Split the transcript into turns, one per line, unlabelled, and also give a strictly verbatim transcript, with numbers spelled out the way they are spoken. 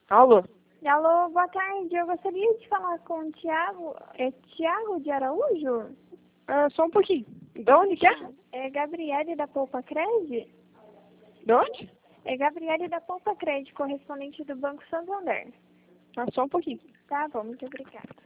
Alô?
Alô, boa tarde. Eu gostaria de falar com o Tiago. É Tiago de Araújo?
É, só um pouquinho. De onde que é?
É Gabriele da Poupa Cred?
De onde?
É Gabriele da Poupa Cred, correspondente do Banco Santander.
Ah, só um pouquinho.
Tá bom, muito obrigada.